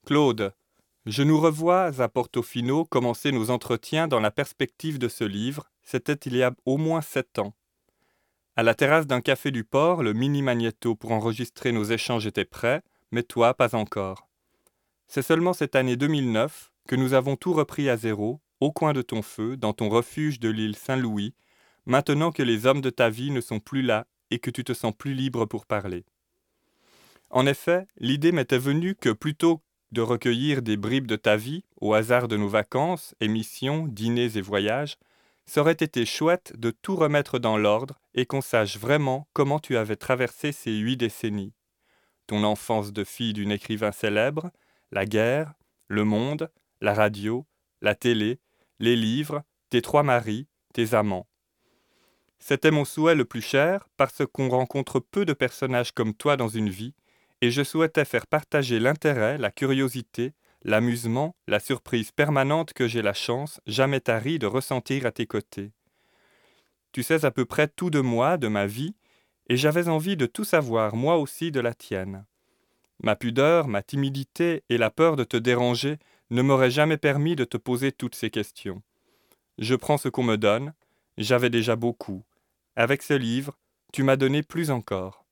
Claude, je nous revois à Portofino commencer nos entretiens dans la perspective de ce livre, c'était il y a au moins 7 ans. À la terrasse d'un café du port, le mini-magnéto pour enregistrer nos échanges était prêt, mais toi, pas encore. C'est seulement cette année 2009 que nous avons tout repris à zéro, au coin de ton feu, dans ton refuge de l'île Saint-Louis, maintenant que les hommes de ta vie ne sont plus là et que tu te sens plus libre pour parler. En effet, l'idée m'était venue que plutôt de recueillir des bribes de ta vie, au hasard de nos vacances, émissions, dîners et voyages, ça aurait été chouette de tout remettre dans l'ordre et qu'on sache vraiment comment tu avais traversé ces 8 décennies. Ton enfance de fille d'une écrivain célèbre, la guerre, le monde, la radio, la télé, les livres, tes 3 maris, tes amants. C'était mon souhait le plus cher parce qu'on rencontre peu de personnages comme toi dans une vie, et je souhaitais faire partager l'intérêt, la curiosité, l'amusement, la surprise permanente que j'ai la chance, jamais tarie, de ressentir à tes côtés. Tu sais à peu près tout de moi, de ma vie, et j'avais envie de tout savoir, moi aussi, de la tienne. Ma pudeur, ma timidité et la peur de te déranger ne m'auraient jamais permis de te poser toutes ces questions. Je prends ce qu'on me donne, j'avais déjà beaucoup. Avec ce livre, tu m'as donné plus encore.